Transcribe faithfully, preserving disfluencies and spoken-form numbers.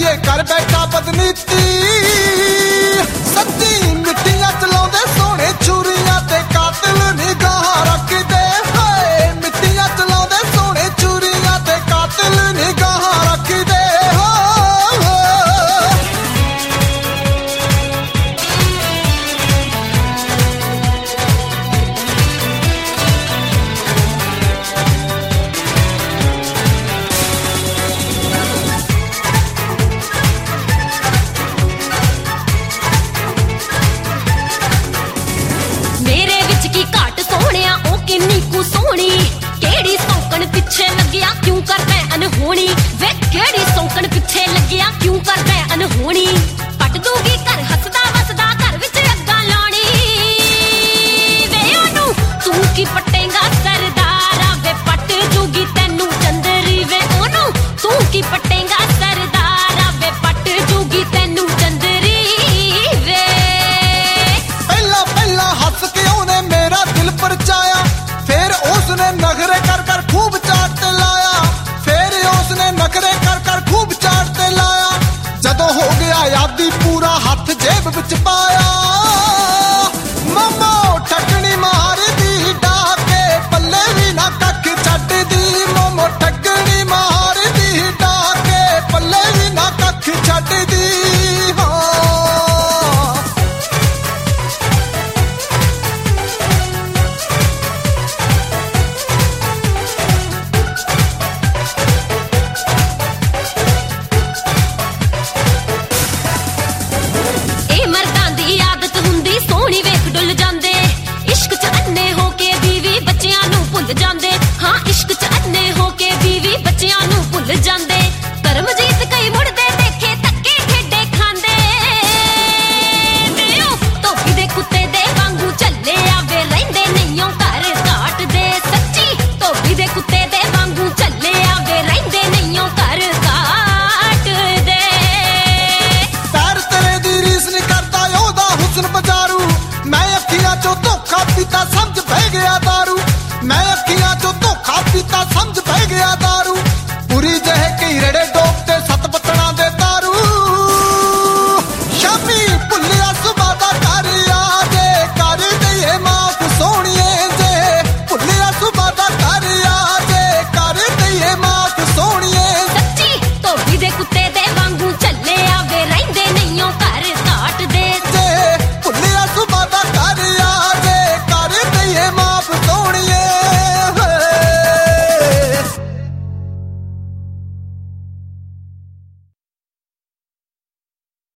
के कर बैठा बदनीती सच्ची मिट्टियां चलाउंदे सोहणे छुरियां ते कातिल निगाह रखदे हाय मिट्टियां चलाउंदे सोहणे छुरियां ते कातिल निगाह रखदे हो क्यों करदा अनहोनी वे केड़ी सौकण पिछे लगिया क्यों करदा अनहोनी पट दूगी घर हसदा वसदा घर विच अग्गां लाणी वे ओनू तू की पटेगा सरदारा वे पट दूगी तैनू चंदरी वे ओनू तू की पटेगा सरदारा वे पट दूगी तैनू चंदरी वे पहला पहला हंस के ओने मेरा दिल परचाया फिर उसने नखरे कर कर खूब चाट लाया फिर उसने नखरे कर कर खूब चाट लाया जदों हो गया यादी पूरा हाथ जेब विच पाया मम्मा ठकनी मार दी डाके पल्ले भी ना कख छड्ड दी मोमो ठकनी मार दी डाके पल्ले भी ना कख छड्ड दी जांदे हाँ इश्क च अन्ने हो के बीवी बच्चियां नू भुल जांदे